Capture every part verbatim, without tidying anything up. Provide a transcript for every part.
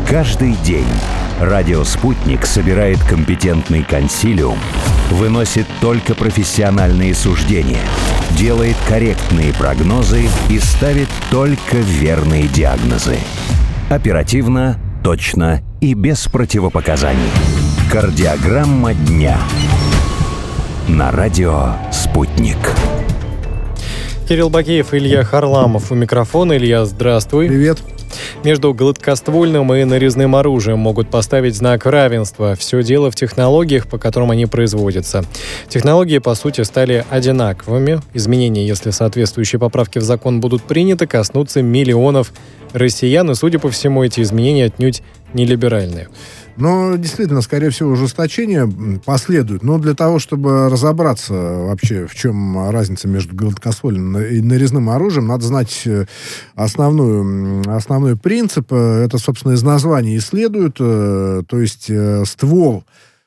Каждый день радио «Спутник» собирает компетентный консилиум, выносит только профессиональные суждения, делает корректные прогнозы и ставит только верные диагнозы. Оперативно, точно и без противопоказаний. Кардиограмма дня. На радио «Спутник». Кирилл Бакеев, Илья Харламов у микрофона. Илья, здравствуй. Привет. Между гладкоствольным и нарезным оружием могут поставить знак равенства. Все дело в технологиях, по которым они производятся. Технологии, по сути, стали одинаковыми. Изменения, если соответствующие поправки в закон будут приняты, коснутся миллионов россиян. И, судя по всему, эти изменения отнюдь не либеральные. Но, действительно, скорее всего, ужесточение последует. Но для того, чтобы разобраться вообще, в чем разница между гладкоствольным и нарезным оружием, надо знать основную, основной принцип. Это, собственно, из названия и следует. То есть ствол,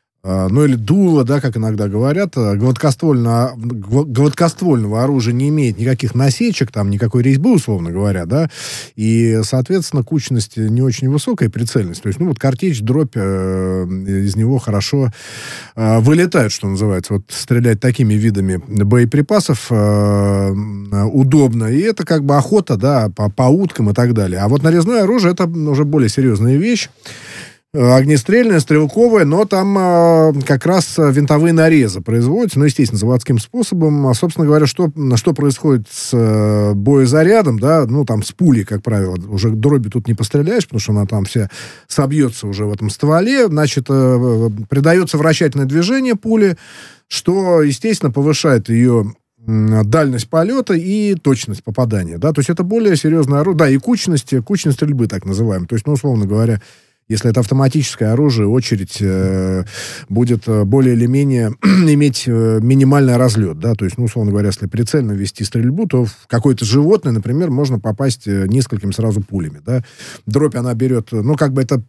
ну или дуло, да, как иногда говорят, гладкоствольного, гладкоствольного оружия не имеет никаких насечек, там никакой резьбы, условно говоря, да, и, соответственно, кучность не очень высокая, прицельность. То есть, ну, вот картечь, дробь э, из него хорошо э, вылетает, что называется. Вот стрелять такими видами боеприпасов э, удобно, и это как бы охота, да, по, по уткам и так далее. А вот нарезное оружие — это уже более серьезная вещь. Огнестрельная, стрелковая, но там э, как раз винтовые нарезы производятся, ну, естественно, заводским способом. А, собственно говоря, что, что происходит с э, боезарядом, да, ну, там, с пулей, как правило, уже дроби тут не постреляешь, потому что она там вся собьется уже в этом стволе, значит, э, придается вращательное движение пули, что, естественно, повышает ее дальность полета и точность попадания, да, то есть это более серьезное оружие, да, и кучность, кучность стрельбы, так называемая, то есть, ну, условно говоря, если это автоматическое оружие, очередь э, будет более или менее иметь э, минимальный разлет, да, то есть, ну, условно говоря, если прицельно вести стрельбу, то в какое-то животное, например, можно попасть несколькими сразу пулями, да. Дробь она берет, ну, как бы это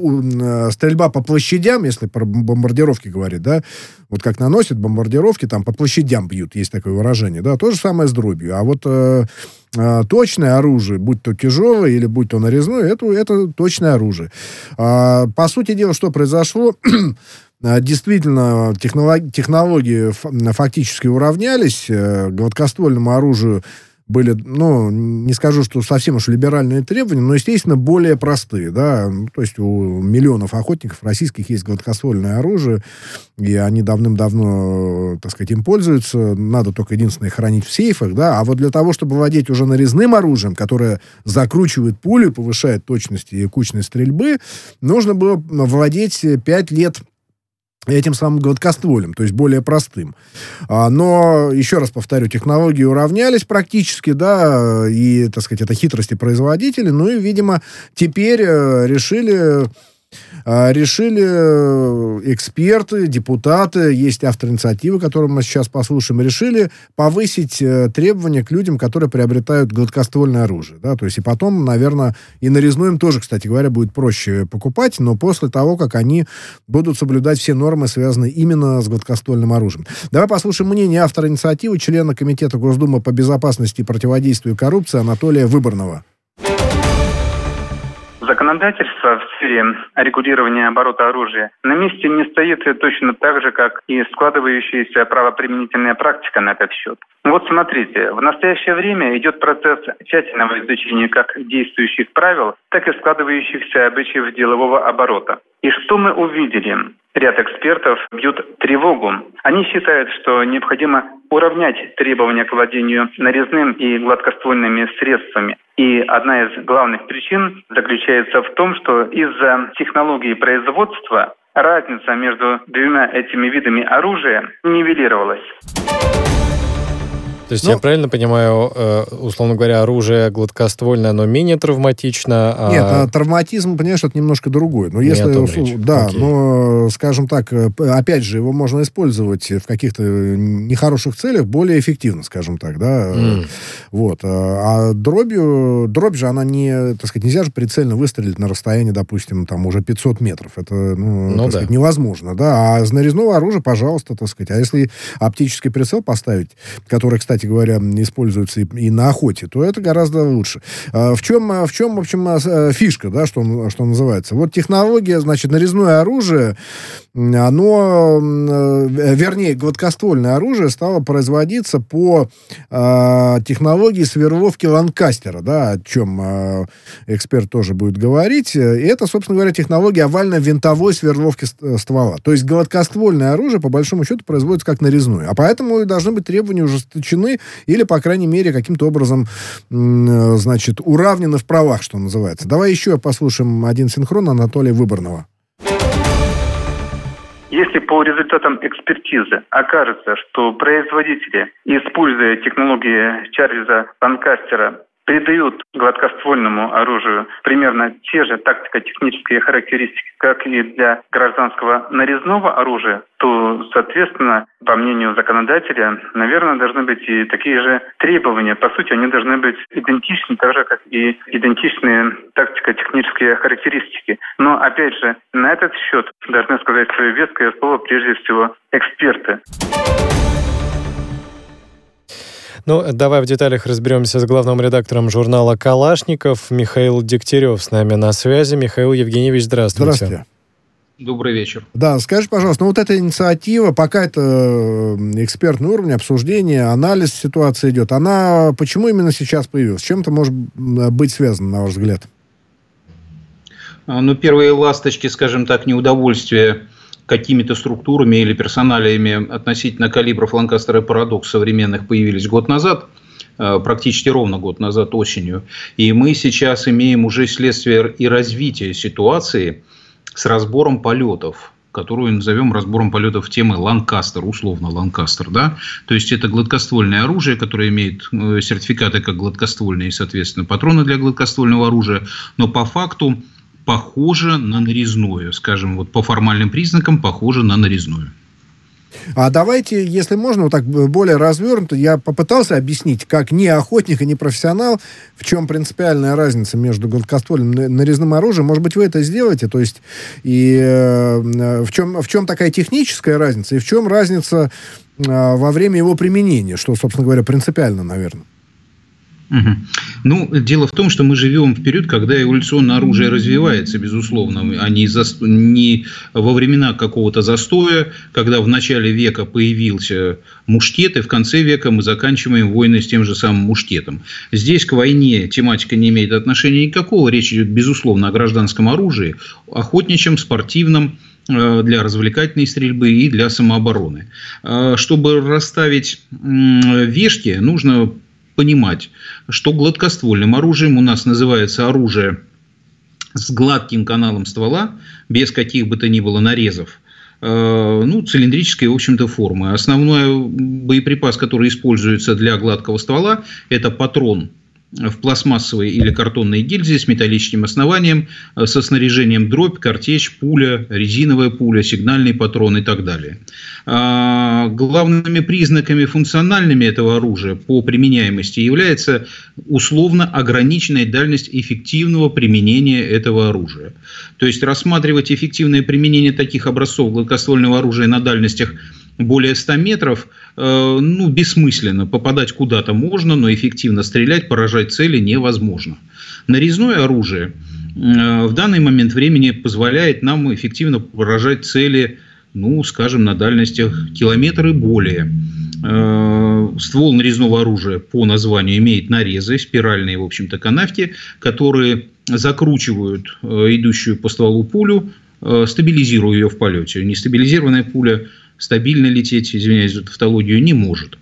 э, стрельба по площадям, если про бомбардировки говорить, да, вот как наносят бомбардировки, там по площадям бьют, есть такое выражение, да, то же самое с дробью, а вот э, точное оружие, будь то тяжелое или будь то нарезное, это, это точное оружие. А, по сути дела, что произошло? Действительно, технологии, технологии фактически уравнялись. Гладкоствольному оружию были, ну, не скажу, что совсем уж либеральные требования, но, естественно, более простые, да, то есть у миллионов охотников российских есть гладкоствольное оружие, и они давным-давно, так сказать, им пользуются, надо только единственное хранить в сейфах, да, а вот для того, чтобы владеть уже нарезным оружием, которое закручивает пулю, повышает точность и кучность стрельбы, нужно было владеть пять лет этим самым гладкостволем, то есть более простым. А, но, еще раз повторю, технологии уравнялись практически, да, и, так сказать, это хитрости производителей, ну и, видимо, теперь э, решили... Решили эксперты, депутаты, есть автор инициативы, которую мы сейчас послушаем, решили повысить требования к людям, которые приобретают гладкоствольное оружие. Да? То есть и потом, наверное, и нарезное им тоже, кстати говоря, будет проще покупать, но после того, как они будут соблюдать все нормы, связанные именно с гладкоствольным оружием. Давай послушаем мнение автора инициативы, члена Комитета Госдумы по безопасности и противодействию коррупции Анатолия Выборного. Законодательство в сфере регулирования оборота оружия на месте не стоит точно так же, как и складывающаяся правоприменительная практика на этот счет. Вот смотрите, в настоящее время идет процесс тщательного изучения как действующих правил, так и складывающихся обычаев делового оборота. И что мы увидели? Ряд экспертов бьют тревогу. Они считают, что необходимо уравнять требования к владению нарезным и гладкоствольными средствами. И одна из главных причин заключается в том, что из-за технологии производства разница между двумя этими видами оружия нивелировалась. То есть ну, я правильно понимаю, условно говоря, оружие гладкоствольное, оно менее травматично? А... Нет, а травматизм, понимаешь, это немножко другое. Но если, да, Окей. но, скажем так, опять же, его можно использовать в каких-то нехороших целях более эффективно, скажем так, да. Mm. Вот. А дробью, дробь же, она не, так сказать, нельзя же прицельно выстрелить на расстоянии, допустим, там уже пятьсот метров. Это, ну, ну так да. сказать, невозможно, да. А с нарезного оружия, пожалуйста, так сказать. А если оптический прицел поставить, который, кстати, кстати говоря, используется и, и на охоте, то это гораздо лучше. В чем, в чем в общем, фишка, да, что, что называется? Вот технология, значит, нарезное оружие, оно, вернее, гладкоствольное оружие стало производиться по э, технологии сверловки Ланкастера, да, о чем э, эксперт тоже будет говорить. И это, собственно говоря, технология овально-винтовой сверловки ствола. То есть гладкоствольное оружие, по большому счету, производится как нарезное. А поэтому должны быть требования ужесточены или, по крайней мере, каким-то образом, э, значит, уравнены в правах, что называется. Давай еще послушаем один синхрон Анатолия Выборного. Если по результатам экспертизы окажется, что производители, используя технологии Чарльза Ланкастера, придают гладкоствольному оружию примерно те же тактико-технические характеристики, как и для гражданского нарезного оружия, то, соответственно, по мнению законодателя, наверное, должны быть и такие же требования. По сути, они должны быть идентичны, так же, как и идентичные тактико-технические характеристики. Но, опять же, на этот счет должны сказать свое веское слово прежде всего эксперты. Ну, давай в деталях разберемся с главным редактором журнала «Калашников» Михаил Дегтярев с нами на связи. Михаил Евгеньевич, здравствуйте. Здравствуйте. Добрый вечер. Да, скажи, пожалуйста, ну вот эта инициатива, пока это экспертный уровень, обсуждение, анализ ситуации идет, она почему именно сейчас появилась? С чем это может быть связано, на ваш взгляд? Ну, первые ласточки, скажем так, неудовольствия какими-то структурами или персоналиями относительно калибров Ланкастера и Парадокс современных появились год назад, практически ровно год назад осенью. И мы сейчас имеем уже следствие и развитие ситуации с разбором полетов, которую назовем разбором полетов темы Ланкастер, условно Ланкастер, да. То есть это гладкоствольное оружие, которое имеет сертификаты как гладкоствольные, и, соответственно, патроны для гладкоствольного оружия, но по факту похоже на нарезное, скажем, вот по формальным признакам похоже на нарезное. А давайте, если можно, вот так более развернуто, я попытался объяснить, как не охотник и не профессионал, в чем принципиальная разница между гладкоствольным и нарезным оружием. Может быть, вы это сделаете? То есть, и э, в чем, в чем такая техническая разница, и в чем разница э, во время его применения, что, собственно говоря, принципиально, наверное. Угу. Ну, дело в том, что мы живем в период, когда эволюционное оружие развивается, безусловно, а не, за, не во времена какого-то застоя, когда в начале века появился мушкет, и в конце века мы заканчиваем войны с тем же самым мушкетом. Здесь к войне тематика не имеет отношения никакого, речь идет, безусловно, о гражданском оружии, охотничьем, спортивном, для развлекательной стрельбы и для самообороны. Чтобы расставить вешки, нужно понимать, что гладкоствольным оружием у нас называется оружие с гладким каналом ствола, без каких бы то ни было нарезов, ну, цилиндрической, в общем-то, формы. Основной боеприпас, который используется для гладкого ствола, это патрон в пластмассовой или картонной гильзе с металлическим основанием, со снаряжением дробь, картечь, пуля, резиновая пуля, сигнальный патрон и так далее. Главными признаками функциональными этого оружия по применяемости является условно ограниченная дальность эффективного применения этого оружия. То есть рассматривать эффективное применение таких образцов гладкоствольного оружия на дальностях более ста метров, э, ну, бессмысленно. Попадать куда-то можно, но эффективно стрелять, поражать цели невозможно. Нарезное оружие э, в данный момент времени позволяет нам эффективно поражать цели, ну, скажем, на дальностях километр и более. Э, ствол нарезного оружия по названию имеет нарезы, спиральные, в общем-то, канавки, которые закручивают э, идущую по стволу пулю, э, стабилизируя ее в полете. Нестабилизированная пуля стабильно лететь, извиняюсь за тавтологию, не может.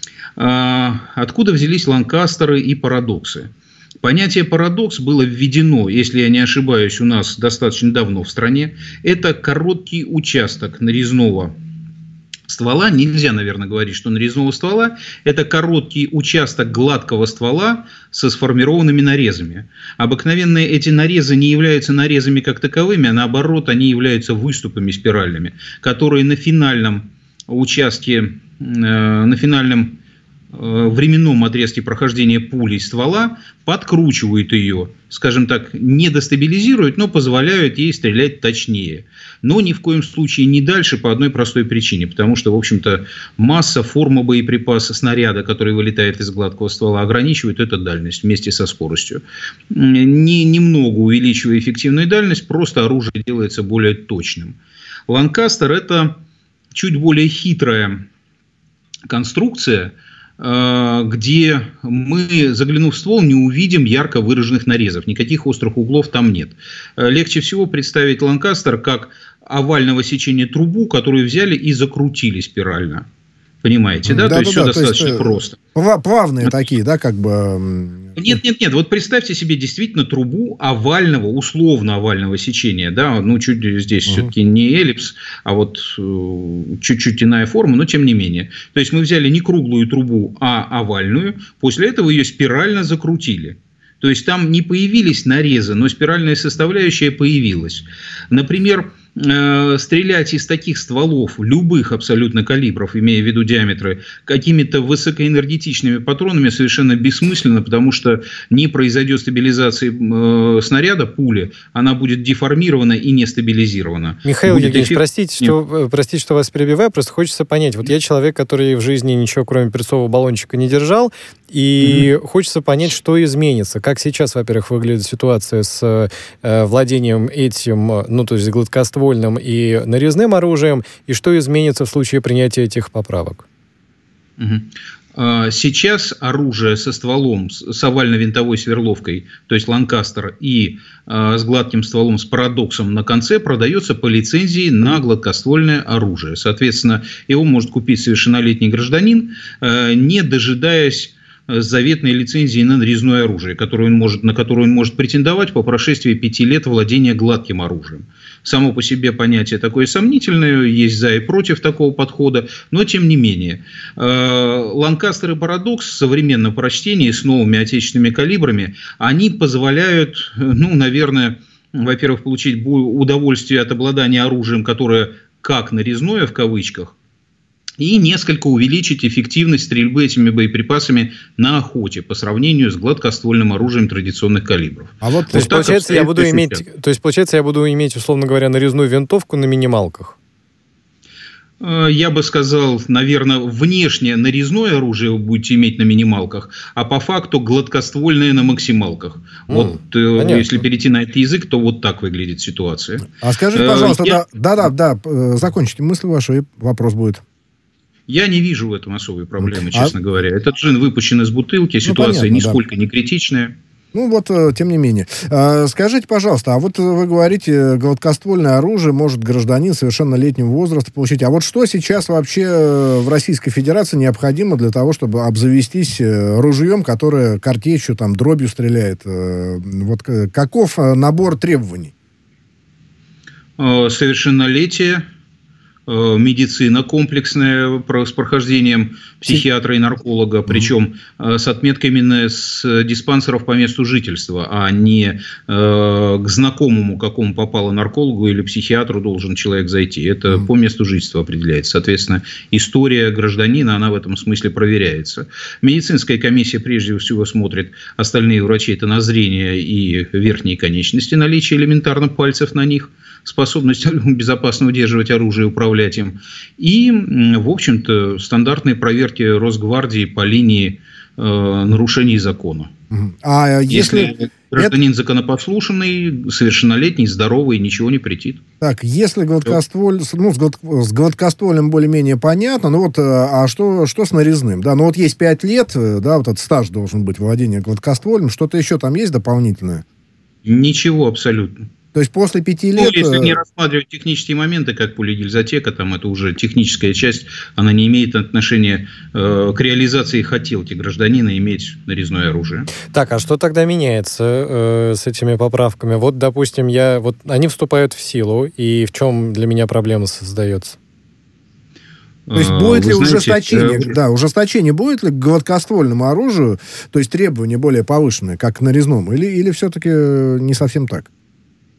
Откуда взялись Ланкастеры и Парадоксы? Понятие «парадокс» было введено, если я не ошибаюсь, у нас достаточно давно в стране. Это короткий участок нарезного ствола. Нельзя, наверное, говорить, что нарезного ствола. Это короткий участок гладкого ствола со сформированными нарезами. Обыкновенно эти нарезы не являются нарезами как таковыми, а наоборот, они являются выступами спиральными, которые на финальном участке, на финальном временном отрезке прохождения пули из ствола подкручивают ее, скажем так, не дестабилизируют, но позволяют ей стрелять точнее. Но ни в коем случае не дальше по одной простой причине. Потому что, в общем-то, масса, форма боеприпаса, снаряда, который вылетает из гладкого ствола, ограничивает эту дальность вместе со скоростью. Не, немного увеличивая эффективную дальность, просто оружие делается более точным. Ланкастер – это чуть более хитрая конструкция, где мы, заглянув в ствол, не увидим ярко выраженных нарезов. Никаких острых углов там нет. Легче всего представить Ланкастер как овального сечения трубу, которую взяли и закрутили спирально. Понимаете, да? да то да, есть, да, все то достаточно есть, просто. Плавные такие, да, как бы... Нет, нет, нет. Вот представьте себе действительно трубу овального, условно овального сечения. Да? Ну, чуть здесь угу. все-таки не эллипс, а вот э, чуть-чуть иная форма, но тем не менее. То есть, мы взяли не круглую трубу, а овальную. После этого ее спирально закрутили. То есть, там не появились нарезы, но спиральная составляющая появилась. Например, э, стрелять из таких стволов, любых абсолютно калибров, имея в виду диаметры, какими-то высокоэнергетичными патронами совершенно бессмысленно, потому что не произойдет стабилизации э, снаряда, пули, она будет деформирована и не стабилизирована. Михаил будет Евгеньевич, эффект... простите, что, простите, что вас перебиваю, просто хочется понять. Вот я человек, который в жизни ничего, кроме перцового баллончика, не держал, и mm-hmm. хочется понять, что изменится. Как сейчас, во-первых, выглядит ситуация с э, владением этим, ну, то есть гладкоствольным и нарезным оружием, и что изменится в случае принятия этих поправок? Mm-hmm. Сейчас оружие со стволом, с овально-винтовой сверловкой, то есть Ланкастер, и э, с гладким стволом с парадоксом на конце продается по лицензии на гладкоствольное оружие. Соответственно, его может купить совершеннолетний гражданин, э, не дожидаясь заветной лицензии на нарезное оружие, которую он может, на которую он может претендовать по прошествии пяти лет владения гладким оружием. Само по себе понятие такое сомнительное, есть за и против такого подхода, но тем не менее. Ланкастер и Парадокс в современном прочтении с новыми отечественными калибрами, они позволяют, ну, наверное, во-первых, получить удовольствие от обладания оружием, которое как нарезное в кавычках, и несколько увеличить эффективность стрельбы этими боеприпасами на охоте по сравнению с гладкоствольным оружием традиционных калибров. А вот, то, есть, получается, я буду иметь, то есть, получается, я буду иметь, условно говоря, нарезную винтовку на минималках? Я бы сказал, наверное, внешне нарезное оружие вы будете иметь на минималках, а по факту гладкоствольное на максималках. Mm, вот, понятно. Если перейти на этот язык, то вот так выглядит ситуация. А скажите, пожалуйста, я... да, да, да, да, закончите мысль вашу, и вопрос будет. Я не вижу в этом особой проблемы, честно а... говоря. Этот джин выпущен из бутылки, ситуация ну, понятно, нисколько да. не критичная. Ну, вот, тем не менее. Скажите, пожалуйста, а вот вы говорите, гладкоствольное оружие может гражданин совершеннолетнего возраста получить. А вот что сейчас вообще в Российской Федерации необходимо для того, чтобы обзавестись ружьем, которое картечью, там, дробью стреляет? Вот каков набор требований? Совершеннолетие. Медицина комплексная с прохождением психиатра и нарколога, mm-hmm. причем с отметкой именно с диспансеров по месту жительства, а не э, к знакомому, какому попало наркологу или психиатру должен человек зайти. Это mm-hmm. по месту жительства определяется. Соответственно, история гражданина, она в этом смысле проверяется. Медицинская комиссия прежде всего смотрит, остальные врачи, это на зрение и верхние конечности, наличие элементарно пальцев на них, способность безопасно удерживать оружие и управлять им. И, в общем-то, стандартные проверки Росгвардии по линии э, нарушений закона. А если, если гражданин это... законопослушный, совершеннолетний, здоровый, ничего не претит. Так, если гладкостволь, ну, с, глад... с гладкостволем более-менее понятно, ну вот, а что, что с нарезным? Да, ну вот есть пять лет, да, вот этот стаж должен быть владения гладкостволем, что-то еще там есть дополнительное? Ничего абсолютно. То есть после пяти лет... Ну, если не рассматривать технические моменты, как пулегильзотека, там это уже техническая часть, она не имеет отношения э, к реализации хотелки гражданина иметь нарезное оружие. Так, а что тогда меняется э, с этими поправками? Вот, допустим, я, вот они вступают в силу, и в чем для меня проблема создается? То есть будет ли знаете, ужесточение, э... да, ужесточение будет ли к гладкоствольному оружию, то есть требования более повышенные, как к нарезному, или, или все-таки не совсем так?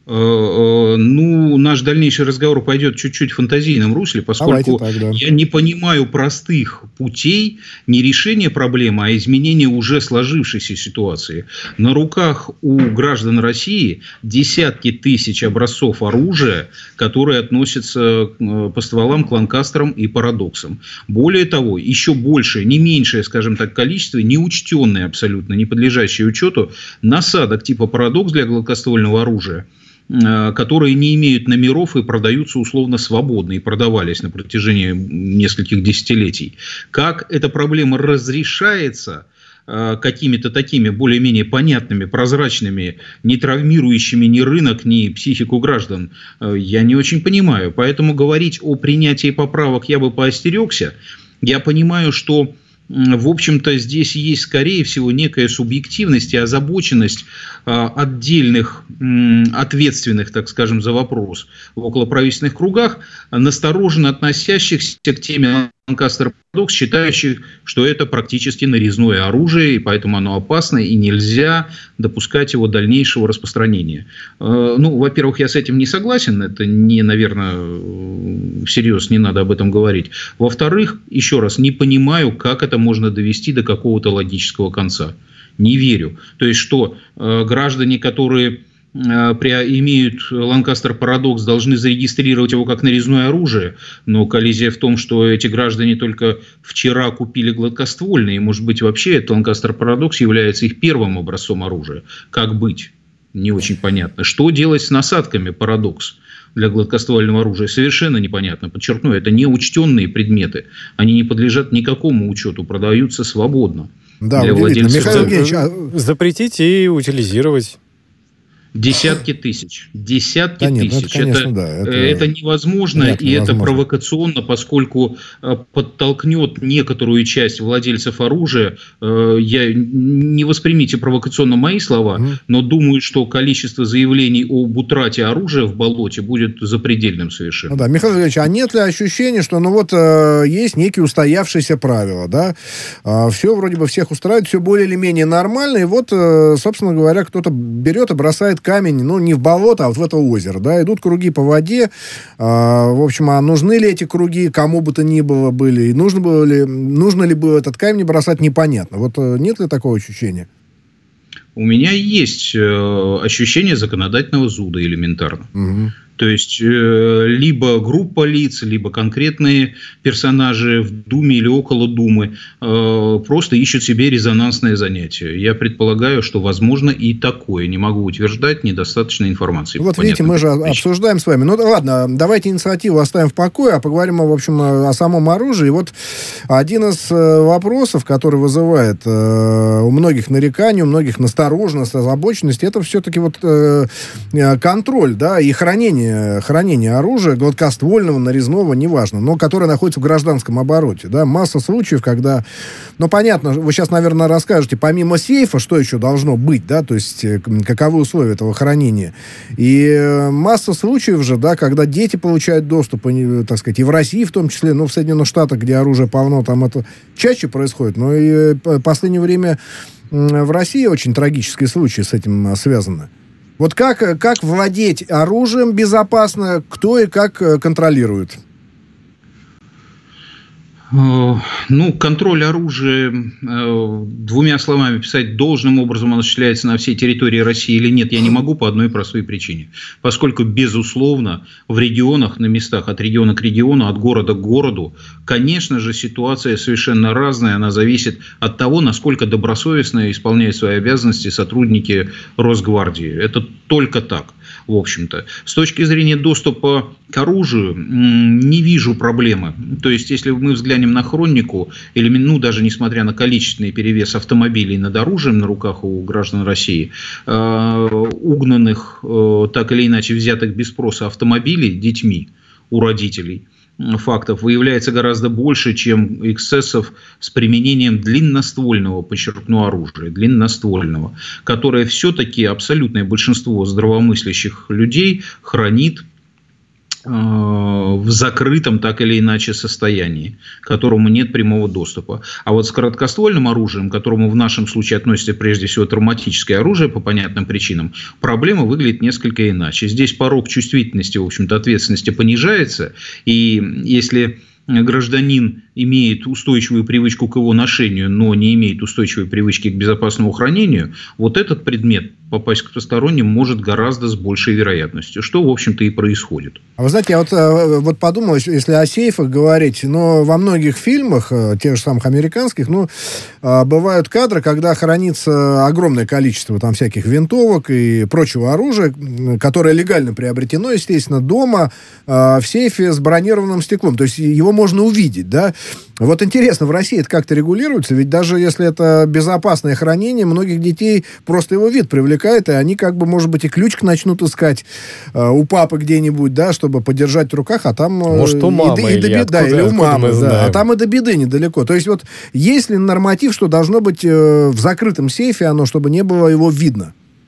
Ну, наш дальнейший разговор пойдет чуть-чуть в фантазийном русле, поскольку я не понимаю простых путей не решения проблемы, а изменения уже сложившейся ситуации. На руках у граждан России десятки тысяч образцов оружия, которые относятся по стволам к ланкастерам и парадоксам. Более того, еще большее, не меньшее, скажем так, количество, неучтенное абсолютно, не подлежащее учету, насадок типа парадокс для гладкоствольного оружия, которые не имеют номеров и продаются условно свободно, и продавались на протяжении нескольких десятилетий. Как эта проблема разрешается какими-то такими более-менее понятными, прозрачными, не травмирующими ни рынок, ни психику граждан, я не очень понимаю. Поэтому говорить о принятии поправок я бы поостерегся. Я понимаю, что в общем-то, здесь есть, скорее всего, некая субъективность и озабоченность отдельных ответственных, так скажем, за вопрос в околоправительственных кругах, настороженно относящихся к теме Ланкастер парадокс, считающих, что это практически нарезное оружие, и поэтому оно опасно, и нельзя допускать его дальнейшего распространения. Ну, во-первых, я с этим не согласен, это не, наверное, всерьез не надо об этом говорить. Во-вторых, еще раз, не понимаю, как это можно довести до какого-то логического конца. Не верю. То есть, что э, граждане, которые э, имеют Ланкастер парадокс, должны зарегистрировать его как нарезное оружие, но коллизия в том, что эти граждане только вчера купили гладкоствольные, и, может быть, вообще этот Ланкастер парадокс является их первым образцом оружия. Как быть? Не очень понятно. Что делать с насадками парадокс для гладкоствольного оружия? Совершенно непонятно. Подчеркну, это неучтенные предметы. Они не подлежат никакому учету, продаются свободно. Да, для владельцев. Михаил Евгеньевич, а... запретить и утилизировать. Десятки тысяч. Десятки да нет, тысяч. Это, конечно, это, да, это... это невозможно, Нет, и невозможно. Это провокационно, поскольку подтолкнет некоторую часть владельцев оружия. Я, не воспримите провокационно мои слова, mm. но думаю, что количество заявлений об утрате оружия в болоте будет запредельным совершенно. Ну, да. Михаил Ильич, а нет ли ощущения, что ну вот э, есть некие устоявшиеся правила, да? Э, все вроде бы всех устраивает, все более или менее нормально, и вот, э, собственно говоря, кто-то берет и бросает камень, ну, не в болото, а вот в это озеро, да, идут круги по воде, а, в общем, а нужны ли эти круги кому бы то ни было были, и нужно, было ли, нужно ли было этот камень бросать, непонятно. Вот нет ли такого ощущения? У меня есть э, ощущение законодательного зуда элементарно. Угу. То есть, э, либо группа лиц, либо конкретные персонажи в Думе или около Думы э, просто ищут себе резонансное занятие. Я предполагаю, что возможно и такое. Не могу утверждать, недостаточно информации. Вот видите, мы же причинам. обсуждаем с вами. Ну ладно, давайте инициативу оставим в покое, а поговорим, в общем, о самом оружии. И вот один из вопросов, который вызывает э, у многих нареканий, у многих настороженность, озабоченность, это все-таки вот э, контроль, да, и хранение хранение оружия, гладкоствольного, нарезного, неважно, но которое находится в гражданском обороте. Да? Масса случаев, когда... Ну, понятно, вы сейчас, наверное, расскажете, помимо сейфа, что еще должно быть, да, то есть каковы условия этого хранения. И масса случаев же, да, когда дети получают доступ, так сказать, и в России в том числе, ну, в Соединенных Штатах, где оружие полно, там это чаще происходит, но и в последнее время в России очень трагические случаи с этим связаны. Вот как, как владеть оружием безопасно, кто и как контролирует? Ну, контроль оружия, двумя словами писать, должным образом он осуществляется на всей территории России или нет, я не могу по одной простой причине. Поскольку, безусловно, в регионах, на местах, от региона к региону, от города к городу, конечно же, ситуация совершенно разная. Она зависит от того, насколько добросовестно исполняют свои обязанности сотрудники Росгвардии. Это только так. В общем-то, с точки зрения доступа к оружию не вижу проблемы. То есть, если мы взглянем на хронику, или, ну, даже несмотря на количественный перевес автомобилей над оружием на руках у граждан России, э, угнанных, э, так или иначе взятых без спроса автомобилей детьми у родителей, фактов выявляется гораздо больше, чем эксцессов с применением длинноствольного, подчеркну, оружия, длинноствольного, которое все-таки абсолютное большинство здравомыслящих людей хранит в закрытом так или иначе состоянии, к которому нет прямого доступа. А вот с короткоствольным оружием, к которому в нашем случае относится прежде всего травматическое оружие по понятным причинам, проблема выглядит несколько иначе. Здесь порог чувствительности, в общем-то, ответственности понижается, и если гражданин имеет устойчивую привычку к его ношению, но не имеет устойчивой привычки к безопасному хранению, вот этот предмет попасть к посторонним может гораздо с большей вероятностью, что, в общем-то, и происходит. А вы знаете, я вот, вот подумал, если о сейфах говорить, но во многих фильмах, тех же самых американских, ну, бывают кадры, когда хранится огромное количество там всяких винтовок и прочего оружия, которое легально приобретено, естественно, дома в сейфе с бронированным стеклом. То есть его можно увидеть, да? Вот интересно, в России это как-то регулируется? Ведь даже если это безопасное хранение, многих детей просто его вид привлекает, и они как бы, может быть, и ключик начнут искать э, у папы где-нибудь, да, чтобы подержать в руках, а там... Э, может, у мамы, и, и до, или, да, или у мамы, да, а там и до беды недалеко. То есть вот есть ли норматив, что должно быть э, в закрытом сейфе оно, чтобы не было его видно?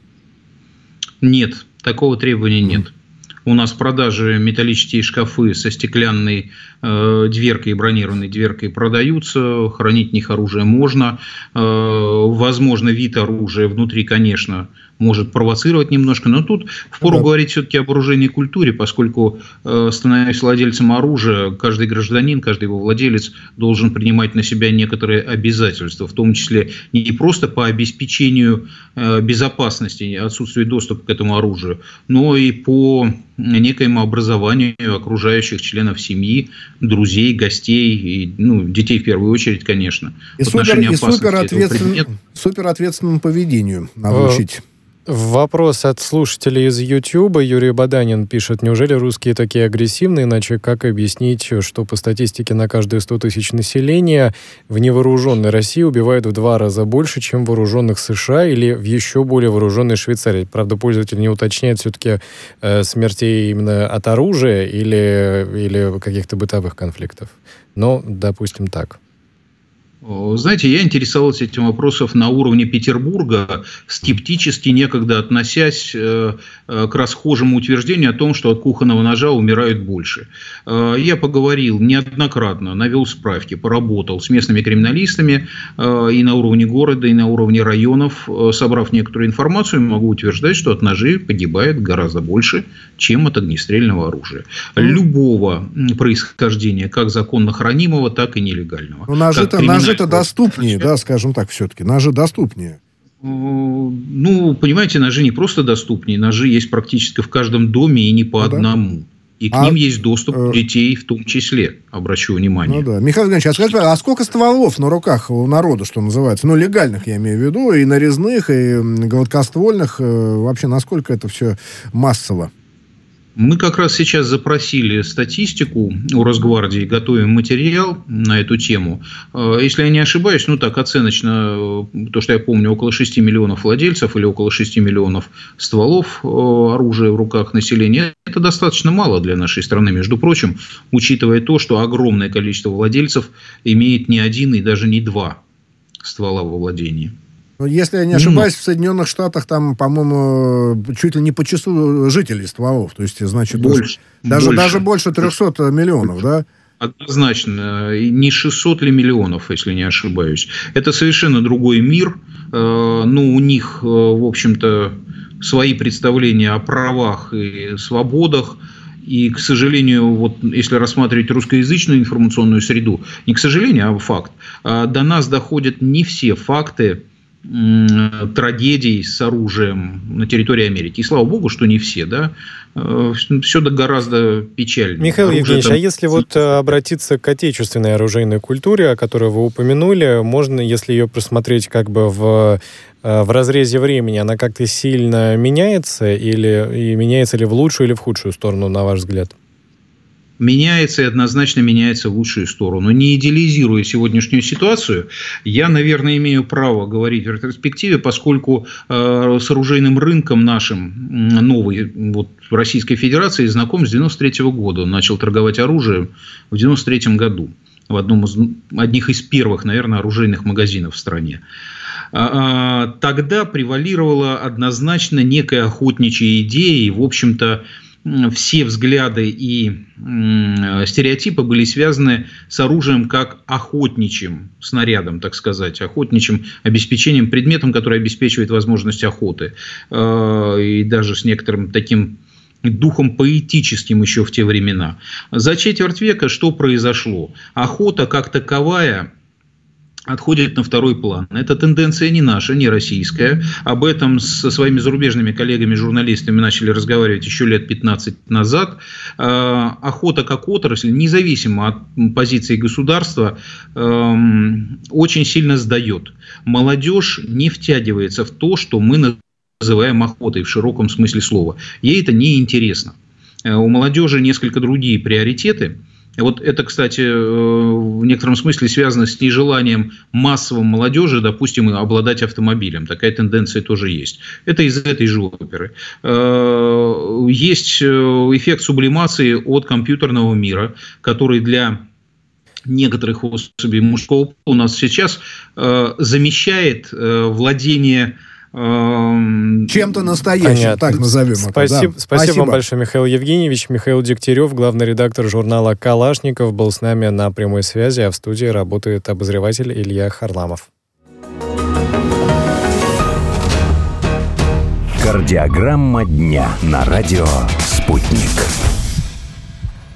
Нет, такого требования нет. У нас в продаже металлические шкафы со стеклянной э, дверкой и бронированной дверкой продаются. Хранить в них оружие можно. Э, возможно, вид оружия внутри, конечно, может провоцировать немножко. Но тут впору да. говорить все-таки об оружейной культуре, поскольку, э, становясь владельцем оружия, каждый гражданин, каждый его владелец должен принимать на себя некоторые обязательства, в том числе не просто по обеспечению э, безопасности, отсутствия доступа к этому оружию, но и по некоему образованию окружающих членов семьи, друзей, гостей, и, ну, детей в первую очередь, конечно. И, супер, и суперответствен, суперответственному поведению надо учить. Вопрос от слушателей из Ютьюба. Юрий Баданин пишет: неужели русские такие агрессивные? Иначе как объяснить, что по статистике на каждые сто тысяч населения в невооруженной России убивают в два раза больше, чем в вооруженных США или в еще более вооруженной Швейцарии? Правда, пользователь не уточняет все-таки э, смертей именно от оружия или, или каких-то бытовых конфликтов. Но, допустим, так. Знаете, я интересовался этим вопросом на уровне Петербурга, скептически некогда относясь к расхожему утверждению о том, что от кухонного ножа умирают больше. Я поговорил неоднократно, навел справки, поработал с местными криминалистами и на уровне города, и на уровне районов. Собрав некоторую информацию, могу утверждать, что от ножей погибает гораздо больше, чем от огнестрельного оружия. Любого происхождения, как законно хранимого, так и нелегального. Ножи-то, ножи-то доступнее, да, скажем так, все-таки. Ножи доступнее. Ну, понимаете, ножи не просто доступнее. Ножи есть практически в каждом доме и не по ну, одному. Да? И к а, ним есть доступ э... детей в том числе, обращу внимание. Ну да. Михаил Иванович, а скажите, а сколько стволов на руках у народа, что называется? Ну, легальных, я имею в виду, и нарезных, и гладкоствольных. Вообще, насколько это все массово? Мы как раз сейчас запросили статистику у Росгвардии, готовим материал на эту тему. Если я не ошибаюсь, ну так оценочно, то, что я помню, около шести миллионов владельцев или около шести миллионов стволов оружия в руках населения. Это достаточно мало для нашей страны, между прочим, учитывая то, что огромное количество владельцев имеет не один и даже не два ствола во владении. Если я не ошибаюсь, mm. в Соединенных Штатах там, по-моему, чуть ли не по числу жителей стволов. То есть, значит, больше, даже, больше. даже больше трехсот миллионов, да? Однозначно. Не шестьсот ли миллионов, если не ошибаюсь. Это совершенно другой мир. Ну, у них, в общем-то, свои представления о правах и свободах. И, к сожалению, вот если рассматривать русскоязычную информационную среду, не к сожалению, а факт, до нас доходят не все факты трагедий с оружием на территории Америки. И слава богу, что не все, да. Все гораздо печальнее. Михаил оружие Евгеньевич, там... а если вот обратиться к отечественной оружейной культуре, о которой вы упомянули, можно, если ее просмотреть как бы в, в разрезе времени, она как-то сильно меняется или и меняется ли в лучшую или в худшую сторону, на ваш взгляд? Меняется и однозначно меняется в лучшую сторону. Не идеализируя сегодняшнюю ситуацию, я, наверное, имею право говорить в ретроспективе, поскольку э, с оружейным рынком нашим новый вот, в Российской Федерации знаком с девяносто третьего года. Он начал торговать оружием в девяносто третьем году в одном из, одних из первых, наверное, оружейных магазинов в стране. Тогда превалировала однозначно некая охотничья идея, и, в общем-то, все взгляды и стереотипы были связаны с оружием как охотничьим снарядом, так сказать, охотничьим обеспечением, предметом, который обеспечивает возможность охоты. И даже с некоторым таким духом поэтическим еще в те времена. За четверть века что произошло? Охота как таковая отходит на второй план. Эта тенденция не наша, не российская. Об этом со своими зарубежными коллегами-журналистами начали разговаривать еще лет пятнадцать назад. Охота как отрасль, независимо от позиции государства, очень сильно сдает. Молодежь не втягивается в то, что мы называем охотой в широком смысле слова. Ей это не интересно. У молодежи несколько другие приоритеты. Вот это, кстати, в некотором смысле связано с нежеланием массовой молодежи, допустим, обладать автомобилем. Такая тенденция тоже есть. Это из этой же оперы. Есть эффект сублимации от компьютерного мира, который для некоторых особей мужского пола у нас сейчас замещает владение чем-то настоящим, Понятно. Так назовем спасибо, это. Да. Спасибо, спасибо вам большое, Михаил Евгеньевич. Михаил Дегтярев, главный редактор журнала «Калашников», был с нами на прямой связи, а в студии работает обозреватель Илья Харламов. Кардиограмма дня на радио «Спутник».